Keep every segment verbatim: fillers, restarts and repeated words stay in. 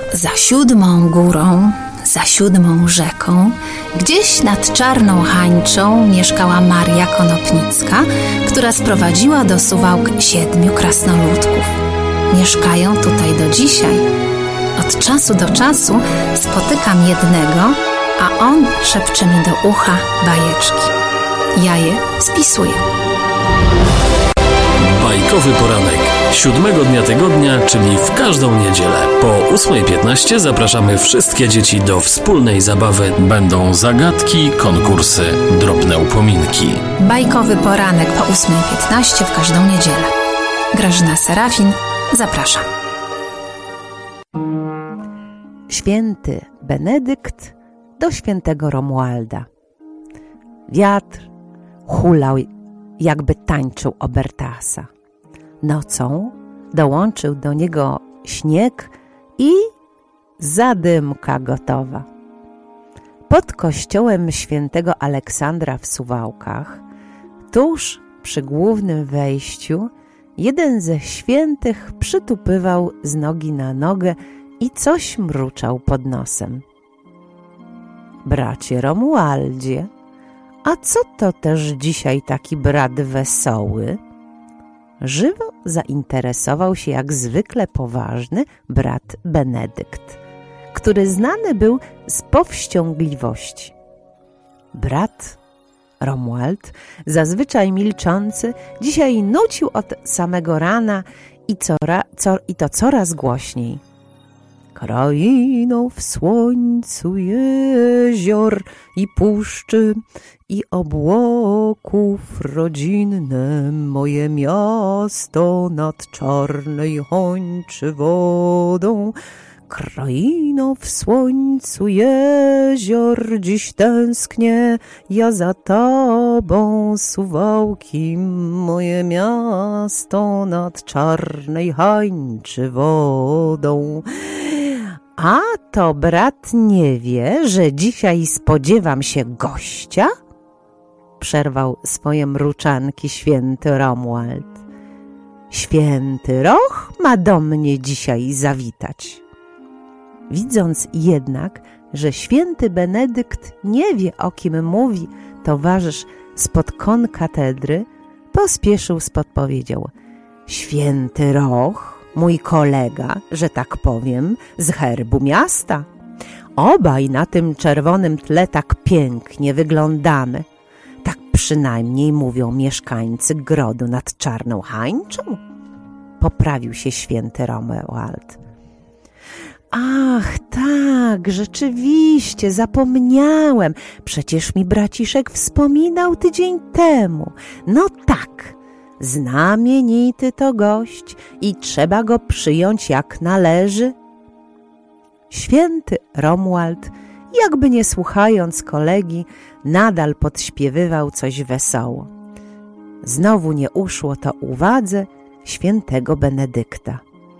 Za siódmą górą, za siódmą rzeką, gdzieś nad Czarną Hańczą mieszkała Maria Konopnicka, która sprowadziła do Suwałk siedmiu krasnoludków. Mieszkają tutaj do dzisiaj. Od czasu do czasu spotykam jednego, a on szepcze mi do ucha bajeczki. Ja je spisuję. Bajkowy poranek. Siódmego dnia tygodnia, czyli w każdą niedzielę. Po ósmej piętnaście zapraszamy wszystkie dzieci do wspólnej zabawy. Będą zagadki, konkursy, drobne upominki. Bajkowy poranek po ósmej piętnaście w każdą niedzielę. Grażyna Serafin, zapraszam. Święty Benedykt do świętego Romualda. Wiatr hulał, jakby tańczył Obertasa. Nocą dołączył do niego śnieg i zadymka gotowa. Pod kościołem świętego Aleksandra w Suwałkach, tuż przy głównym wejściu, jeden ze świętych przytupywał z nogi na nogę i coś mruczał pod nosem. Bracie Romualdzie, a co to też dzisiaj taki brat wesoły? Żywo zainteresował się jak zwykle poważny brat Benedykt, który znany był z powściągliwości. Brat Romuald, zazwyczaj milczący, dzisiaj nucił od samego rana i, cora, co, i to coraz głośniej. Kraino w słońcu jezior i puszczy i obłoków rodzinne, moje miasto nad Czarnej Hańczy wodą. Kraino w słońcu jezior, dziś tęsknię ja za tobą, Suwałki, moje miasto nad Czarnej Hańczy wodą. A to brat nie wie, że dzisiaj spodziewam się gościa? Przerwał swoje mruczanki święty Romuald. Święty Roch ma do mnie dzisiaj zawitać. Widząc jednak, że święty Benedykt nie wie, o kim mówi towarzysz spod kon katedry, pospieszył z podpowiedzią. Święty Roch, mój kolega, że tak powiem, z herbu miasta. Obaj na tym czerwonym tle tak pięknie wyglądamy. Tak przynajmniej mówią mieszkańcy grodu nad Czarną Hańczą. Poprawił się święty Romuald. Ach, tak, rzeczywiście, zapomniałem. Przecież mi braciszek wspominał tydzień temu. No tak, znamienity to gość i trzeba go przyjąć jak należy. Święty Romuald, jakby nie słuchając kolegi, nadal podśpiewywał coś wesoło. Znowu nie uszło to uwadze świętego Benedykta.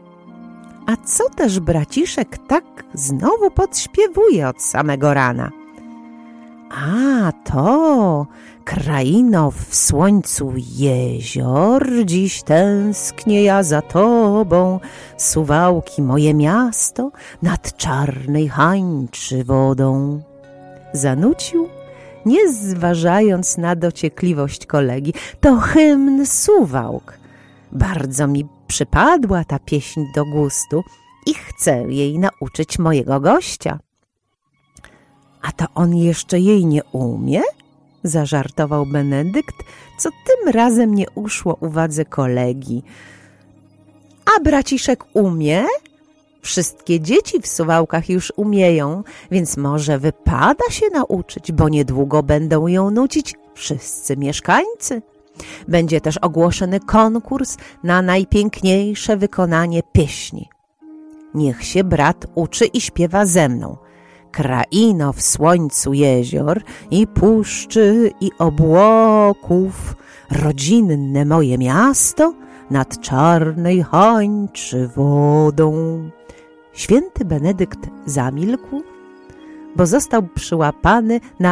A co też braciszek tak znowu podśpiewuje od samego rana? A to, kraino w słońcu jezior, dziś tęsknię ja za tobą, Suwałki, moje miasto, nad Czarnej Hańczy wodą. Zanucił, nie zważając na dociekliwość kolegi. To hymn Suwałk. Bardzo mi przypadła ta pieśń do gustu i chcę jej nauczyć mojego gościa. A to on jeszcze jej nie umie? Zażartował Benedykt, co tym razem nie uszło uwadze kolegi. A braciszek umie? Wszystkie dzieci w Suwałkach już umieją, więc może wypada się nauczyć, bo niedługo będą ją nucić wszyscy mieszkańcy. Będzie też ogłoszony konkurs na najpiękniejsze wykonanie pieśni. Niech się brat uczy i śpiewa ze mną. Kraino w słońcu jezior i puszczy i obłoków, rodzinne moje miasto nad Czarnej Hańczy wodą. Święty Benedykt zamilkł, bo został przyłapany na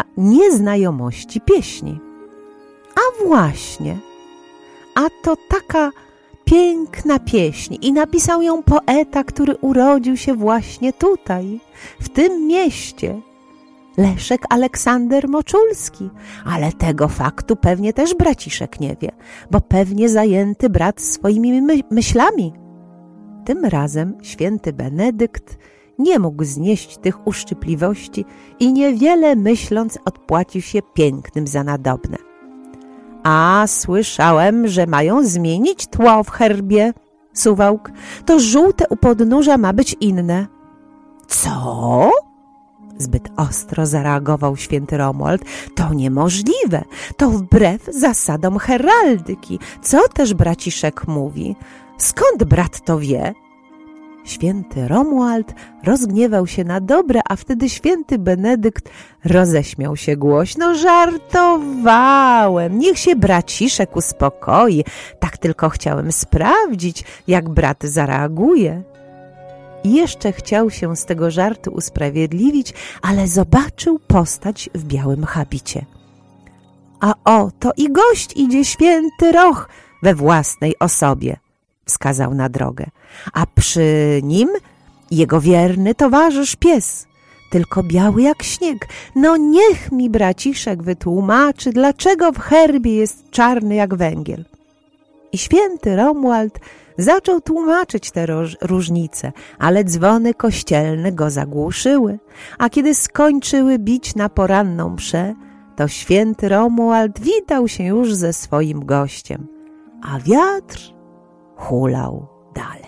nieznajomości pieśni. A właśnie, a to taka piękna pieśń i napisał ją poeta, który urodził się właśnie tutaj, w tym mieście. Leszek Aleksander Moczulski, ale tego faktu pewnie też braciszek nie wie, bo pewnie zajęty brat swoimi my- myślami. Tym razem święty Benedykt nie mógł znieść tych uszczypliwości i niewiele myśląc odpłacił się pięknym za nadobne. A słyszałem, że mają zmienić tło w herbie, Suwałk. To żółte u podnóża ma być inne. Co? Zbyt ostro zareagował święty Romuald. To niemożliwe. To wbrew zasadom heraldyki. Co też braciszek mówi? Skąd brat to wie? Święty Romuald rozgniewał się na dobre, a wtedy święty Benedykt roześmiał się głośno. Żartowałem, niech się braciszek uspokoi. Tak tylko chciałem sprawdzić, jak brat zareaguje. I jeszcze chciał się z tego żartu usprawiedliwić, ale zobaczył postać w białym habicie. A oto i gość idzie, święty Roch we własnej osobie, wskazał na drogę, a przy nim jego wierny towarzysz pies, tylko biały jak śnieg. No niech mi braciszek wytłumaczy, dlaczego w herbie jest czarny jak węgiel. I święty Romuald zaczął tłumaczyć te roż- różnice, ale dzwony kościelne go zagłuszyły, a kiedy skończyły bić na poranną mszę, to święty Romuald witał się już ze swoim gościem, a wiatr hulał dalej.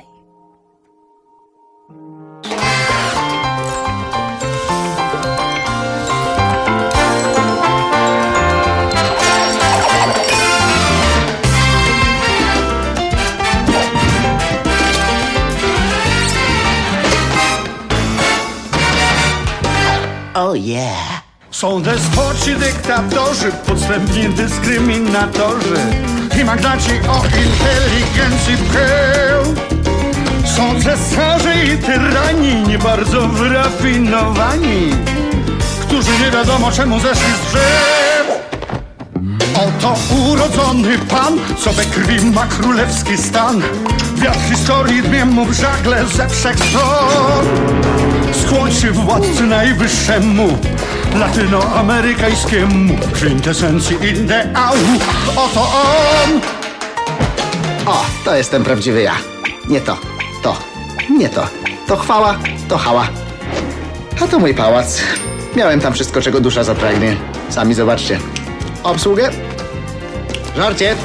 Oh yeah! Są despoci, dyktatorzy, podstępni dyskryminatorzy i magnaci o inteligencji pył. Są cesarze i tyrani, nie bardzo wyrafinowani, którzy nie wiadomo czemu zeszli z drzew. Oto urodzony pan, co we krwi ma królewski stan. Wiatr historii dmie mu w żagle ze wszech stron. Skłoń się władcy najwyższemu, latynoamerykańskiemu, kwintesencji ideału. Oto on! O, to jestem prawdziwy ja. Nie to, to, nie to. To chwała, to hała. A to mój pałac. Miałem tam wszystko, czego dusza zapragnie. Sami zobaczcie. Obsługę, żarcie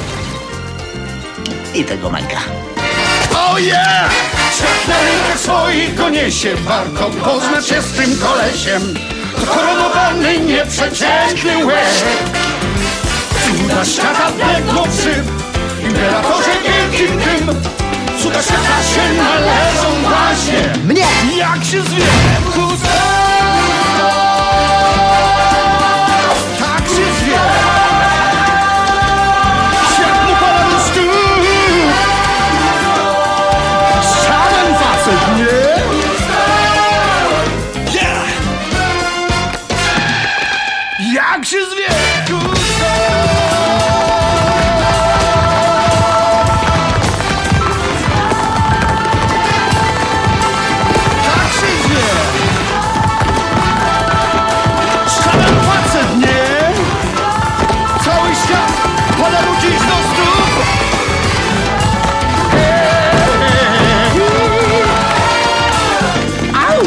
i tego mańka. Oh yeah! Świat na rękach swoich go niesie, warto poznać się z tym kolesiem. To koronowany, nieprzeciętny łeb. Cuda świata biegną przy imperatorze wielkim tym. Cuda świata się należą właśnie Mnie! jak się zwie. Tak się zwie. Świat mu pada do stóp. Szalen facet, nie? Yeah! Jak się zwie? Tak się zwie! Szalen facet, nie? Cały świat pada mu dziś do stóp. Au!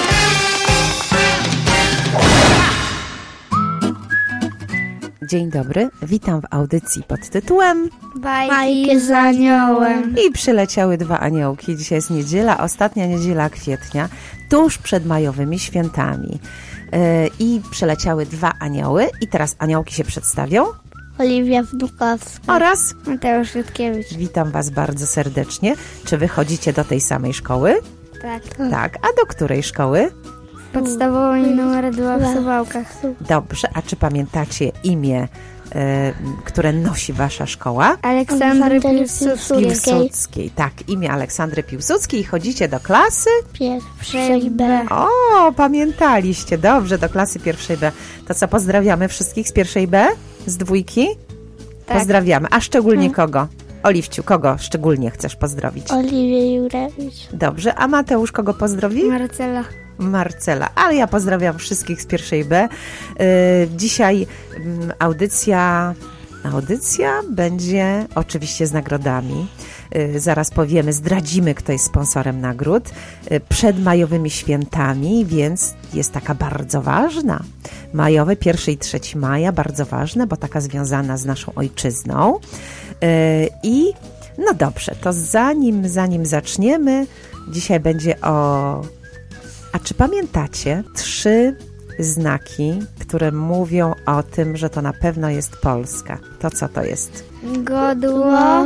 Dzień dobry, witam w audycji pod tytułem Bajki z aniołem. I przyleciały dwa aniołki. Dzisiaj jest niedziela, ostatnia niedziela kwietnia, tuż przed majowymi świętami. Yy, I przyleciały dwa anioły i teraz aniołki się przedstawią Oliwia Wnukowska. oraz Mateusz Jutkiewicz. witam Was bardzo serdecznie. Czy wy chodzicie do tej samej szkoły? Tak. Tak, a do której szkoły? Podstawowa i numer dwa w Suwałkach. Dobrze, a czy pamiętacie imię, yy, które nosi Wasza szkoła? Aleksandry Piłsudskiej. Piłsudskiej. Tak, imię Aleksandry Piłsudskiej i chodzicie do klasy? Pierwszej B. O, pamiętaliście. Dobrze, do klasy pierwszej B. To co, pozdrawiamy wszystkich z pierwszej B? Z dwójki? Tak. Pozdrawiamy. A szczególnie kogo? Oliwciu, kogo szczególnie chcesz pozdrowić? Oliwię Jurewicz. Dobrze, a Mateusz kogo pozdrowi? Marcela. Marcela, ale ja pozdrawiam wszystkich z pierwszej B. Yy, dzisiaj mm, audycja, audycja będzie oczywiście z nagrodami. Yy, zaraz powiemy, zdradzimy, kto jest sponsorem nagród. Yy, przed majowymi świętami, więc jest taka bardzo ważna. Majowe, pierwszy i trzeci maja, bardzo ważne, bo taka związana z naszą ojczyzną. Yy, I no dobrze, to zanim, zanim zaczniemy, dzisiaj będzie o... A czy pamiętacie trzy znaki, które mówią o tym, że to na pewno jest Polska? To co to jest? Godło,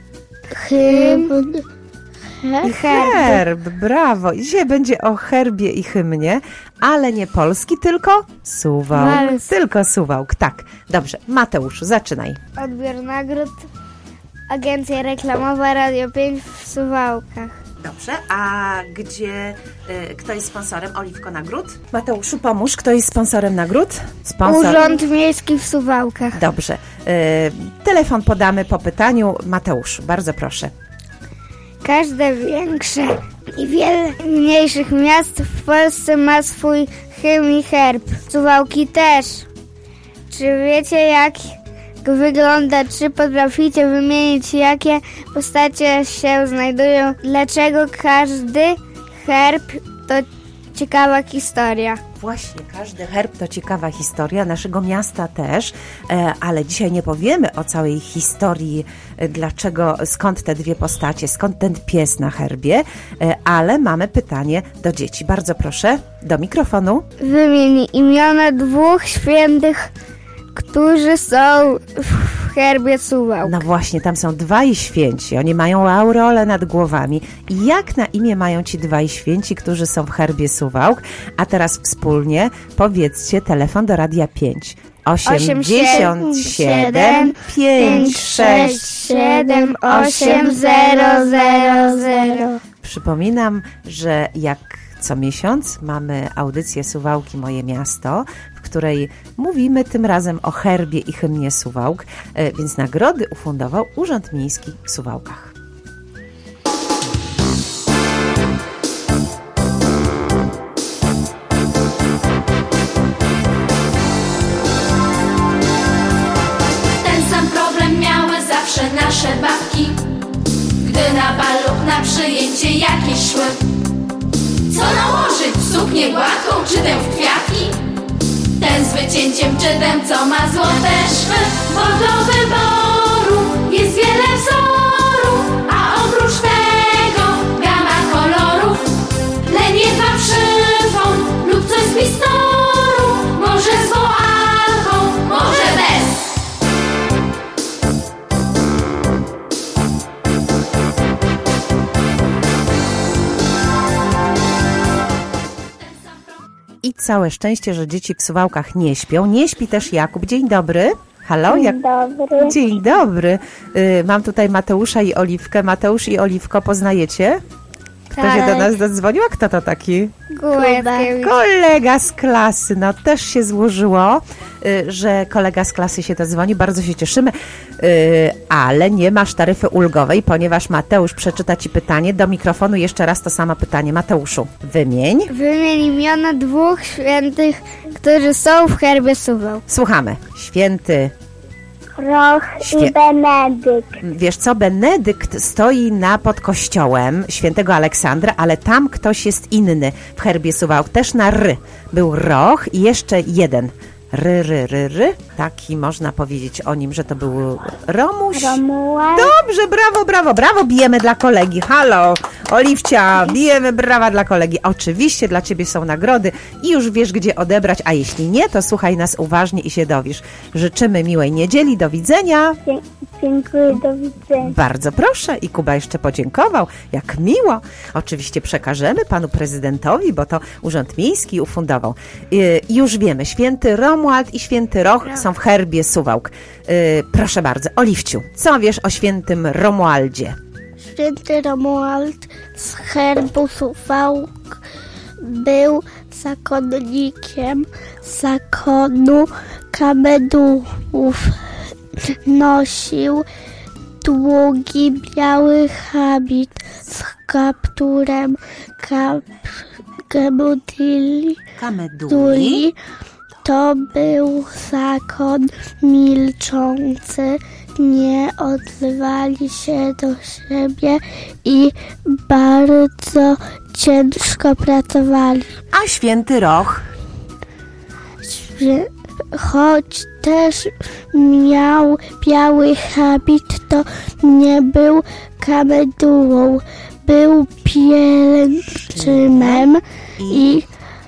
hymn i herb. Herb, brawo. I dzisiaj będzie o herbie i hymnie, ale nie polski, tylko Suwałk. Wals. Tylko Suwałk, tak. Dobrze, Mateuszu, zaczynaj. Odbiór nagród. Agencja reklamowa Radio pięć w Suwałkach. Dobrze, a gdzie, y, kto jest sponsorem Oliwko Nagród? Mateuszu, pomóż, kto jest sponsorem nagród? Sponsor. Urząd Miejski w Suwałkach. Dobrze. Y, telefon podamy po pytaniu. Mateuszu, bardzo proszę. Każde większe i wiele mniejszych miast w Polsce ma swój hymn i herb. Suwałki też. Czy wiecie, jak wygląda? Czy potraficie wymienić, jakie postacie się znajdują? Dlaczego każdy herb to ciekawa historia? Właśnie, każdy herb to ciekawa historia, naszego miasta też, e, ale dzisiaj nie powiemy o całej historii, e, dlaczego, skąd te dwie postacie, skąd ten pies na herbie, e, ale mamy pytanie do dzieci. Bardzo proszę, do mikrofonu. Wymień imiona dwóch świętych, którzy są w herbie Suwałk. No właśnie, tam są dwaj święci, oni mają aureolę nad głowami. I jak na imię mają ci dwaj święci, którzy są w herbie Suwałk? A teraz wspólnie powiedzcie telefon do Radia pięć. osiemdziesiąt siedem pięć sześć siedem osiem zero zero zero. Przypominam, że jak co miesiąc mamy audycję Suwałki Moje Miasto, w której mówimy tym razem o herbie i hymnie Suwałk, e, więc nagrody ufundował Urząd Miejski w Suwałkach. Ten sam problem miały zawsze nasze babki, gdy na bal lub na przyjęcie jakieś szły. Co nałożyć? W suknię gładką, czy tę w kwiatki? Ten z wycięciem, czy ten, co ma złote szwy? Bo do wyboru jest wiele wzorów, a oprócz tego gama kolorów. Leniwa przyfon lub coś z bistoru, może z woalką, może bez. I całe szczęście, że dzieci w Suwałkach nie śpią. Nie śpi też Jakub. Dzień dobry. Halo? Jak... Dobry. Dzień dobry. Y, mam tutaj Mateusza i Oliwkę. Mateusz i Oliwko, poznajecie? Kto się do nas dodzwonił? A kto to taki? Głębiej. Kolega z klasy. No też się złożyło, y, że kolega z klasy się dodzwoni. Bardzo się cieszymy. Y, ale nie masz taryfy ulgowej, ponieważ Mateusz przeczyta ci pytanie. Do mikrofonu jeszcze raz to samo pytanie. Mateuszu, wymień. Wymień imiona dwóch świętych, którzy są w herbie Suwałk. Słuchamy. Święty... Roch Świe- i Benedykt. Wiesz co, Benedykt stoi na pod kościołem świętego Aleksandra, ale tam ktoś jest inny w herbie Suwałk, też na ry. Był Roch i jeszcze jeden. Ry, ry, ry, ry. Taki można powiedzieć o nim, że to był Romuś. Romuald. Dobrze, brawo, brawo, brawo, bijemy dla kolegi. Halo, Oliwcia, bijemy brawa dla kolegi. Oczywiście dla ciebie są nagrody i już wiesz, gdzie odebrać, a jeśli nie, to słuchaj nas uważnie i się dowiesz. Życzymy miłej niedzieli, do widzenia. Dziękuję, do widzenia. Bardzo proszę. I Kuba jeszcze podziękował. Jak miło. Oczywiście przekażemy panu prezydentowi, bo to Urząd Miejski ufundował. Yy, już wiemy, święty Romuald i święty Roch są w herbie Suwałk. Yy, proszę bardzo, Oliwciu, co wiesz o świętym Romualdzie? Święty Romuald z herbu Suwałk był zakonnikiem zakonu Kamedów. Nosił długi biały habit z kapturem kap, kabutili. Kameduli. To był zakon milczący, nie odzywali się do siebie i bardzo ciężko pracowali. A święty Roch? Świe- Choć też miał biały habit, to nie był kamedułą. Był pielgrzymem i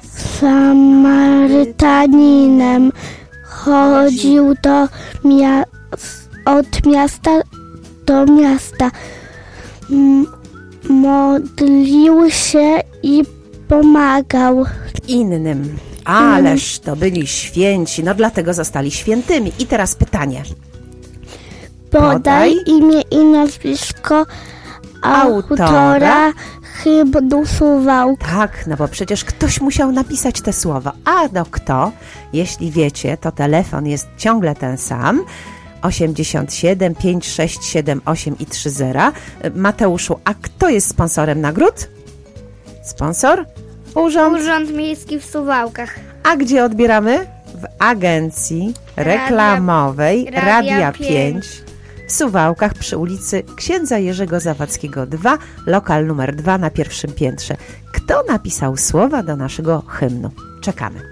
Samarytaninem. Chodził do mia- od miasta do miasta. M- modlił się i pomagał. Innym. Ależ to byli święci, no dlatego zostali świętymi. I teraz pytanie. Podaj Podaj imię i nazwisko Autora. autora hymnu Suwałk. Tak, no bo przecież ktoś musiał napisać te słowa. A no kto? Jeśli wiecie, to telefon jest ciągle ten sam. osiemdziesiąt siedem, pięć sześć siedem osiem i trzy zera. Mateuszu, a kto jest sponsorem nagród? Sponsor? Urząd. Urząd Miejski w Suwałkach. A gdzie odbieramy? W agencji reklamowej Radia Radia pięć. pięć w Suwałkach przy ulicy Księdza Jerzego Zawadzkiego dwa, lokal numer dwa na pierwszym piętrze. Kto napisał słowa do naszego hymnu? Czekamy.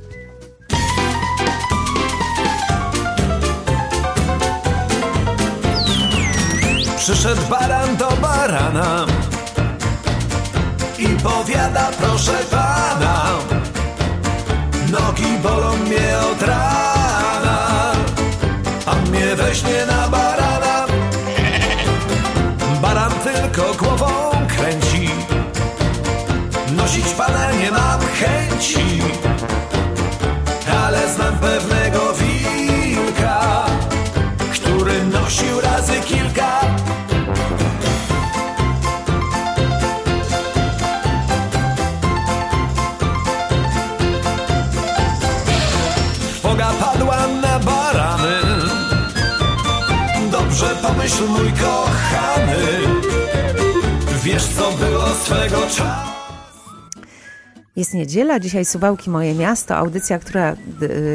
Przyszedł baran do barana i powiada, proszę pana, nogi bolą mnie od rana, a mnie weźmie na barana. Baran tylko głową kręci, nosić pana nie mam chęci, ale znam pewnego wilka, który nosił razy kilka. Trwoga padła na barany, dobrze pomyśl mój kochany, wiesz co było swego czasu. Jest niedziela, dzisiaj Suwałki Moje Miasto, audycja, która y,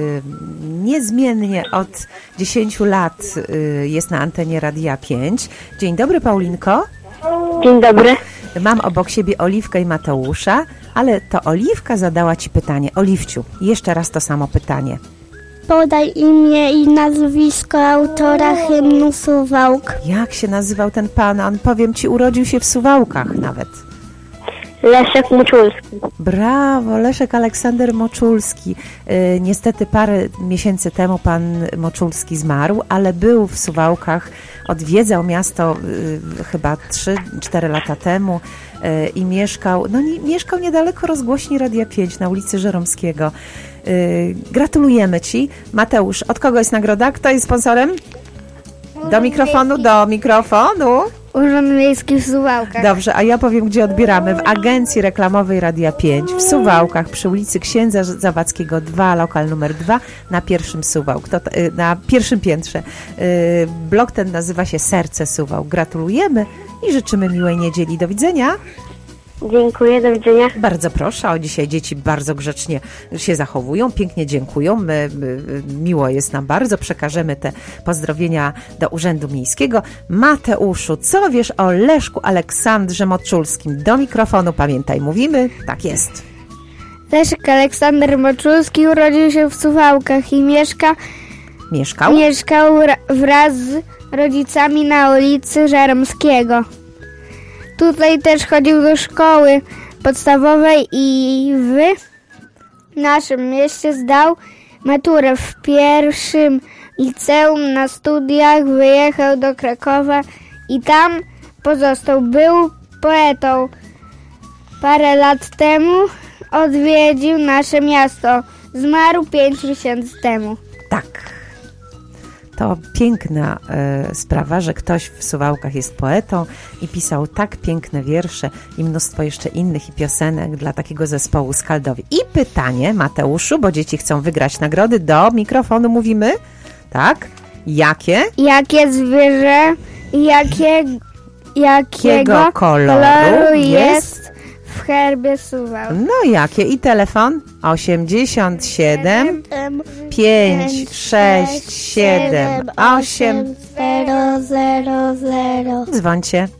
niezmiennie od dziesięciu lat y, jest na antenie Radia pięć. Dzień dobry, Paulinko. Dzień dobry. Mam obok siebie Oliwkę i Mateusza, ale to Oliwka zadała Ci pytanie. Oliwciu, jeszcze raz to samo pytanie. Podaj imię i nazwisko autora hymnu Suwałk. Jak się nazywał ten pan? On, powiem Ci, urodził się w Suwałkach nawet. Leszek Muczulski. Brawo, Leszek Aleksander Moczulski. Yy, niestety parę miesięcy temu pan Moczulski zmarł, ale był w Suwałkach, odwiedzał miasto yy, chyba trzy cztery lata temu yy, i mieszkał, no nie, mieszkał niedaleko rozgłośni Radia pięć na ulicy Żeromskiego. Yy, gratulujemy Ci. Mateusz, od kogo jest nagroda? Kto jest sponsorem? Do mikrofonu, do mikrofonu. Urząd Miejski w Suwałkach. Dobrze, a ja powiem, gdzie odbieramy. W agencji reklamowej Radia pięć w Suwałkach przy ulicy Księdza Zawadzkiego dwa, lokal numer dwa na pierwszym Suwałk, to, na pierwszym piętrze. Blok ten nazywa się Serce Suwałk. Gratulujemy i życzymy miłej niedzieli. Do widzenia. Dziękuję, do widzenia. Bardzo proszę, o dzisiaj dzieci bardzo grzecznie się zachowują, pięknie dziękują, my, my, miło jest nam bardzo, przekażemy te pozdrowienia do Urzędu Miejskiego. Mateuszu, co wiesz o Leszku Aleksandrze Moczulskim? Do mikrofonu, pamiętaj, mówimy, tak jest. Leszek Aleksander Moczulski urodził się w Suwałkach i mieszka, Mieszkał? mieszkał ra- wraz z rodzicami na ulicy Żeromskiego. Tutaj też chodził do szkoły podstawowej i w naszym mieście zdał maturę. W pierwszym liceum na studiach wyjechał do Krakowa i tam pozostał. Był poetą. Parę lat temu odwiedził nasze miasto. Zmarł pięć miesięcy temu. Tak. To piękna e, sprawa, że ktoś w Suwałkach jest poetą i pisał tak piękne wiersze i mnóstwo jeszcze innych i piosenek dla takiego zespołu Skaldowi. I pytanie, Mateuszu, bo dzieci chcą wygrać nagrody, do mikrofonu mówimy, tak? Jakie? Jakie zwierzę Jakie, jakiego Jakiego koloru jest w herbie Suwałk? No jakie? I telefon? osiemdziesiąt siedem, pięć, sześć, siedem, osiem. zero zero zero. Dzwońcie.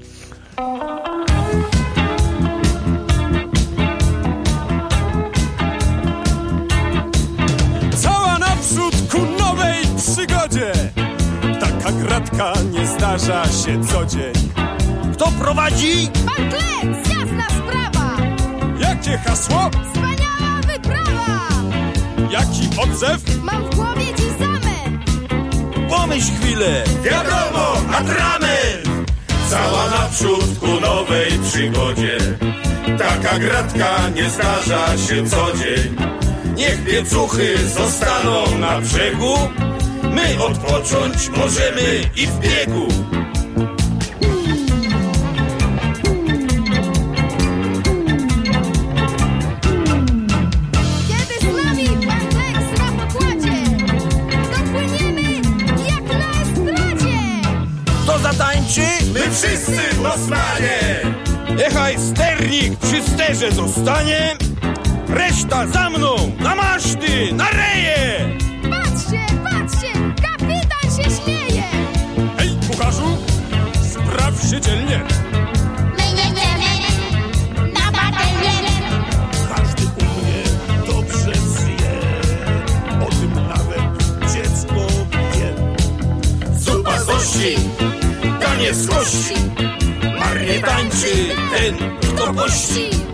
Cała naprzód ku nowej przygodzie. Taka gratka nie zdarza się co dzień. Kto prowadzi? Pan Klec, jasna sprawa! Jakie hasło? Wspaniała wyprawa! Jaki odzew? Mam w głowie dziś zamęt! Pomyśl chwilę. Wiadomo, atrament! Cała naprzód ku nowej przygodzie. Taka gratka nie zdarza się co dzień. Niech piecuchy zostaną na brzegu. My odpocząć możemy i w biegu. Kiedy z nami pan Klec na pokładzie, dopłyniemy jak na estradzie! Kto zatańczy? My wszyscy, Bosmanie! Niechaj sternik przy sterze zostanie. Reszta za mną, na maszty, na reje! Patrzcie, patrzcie, kapitan się śmieje! Hej, kucharzu, spraw się dzielnie. My jedziemy na patelnię! Każdy u mnie dobrze zje. O tym nawet dziecko wie. Zupa z kości, taniec z kości. Marnie tańczy ten, kto pości.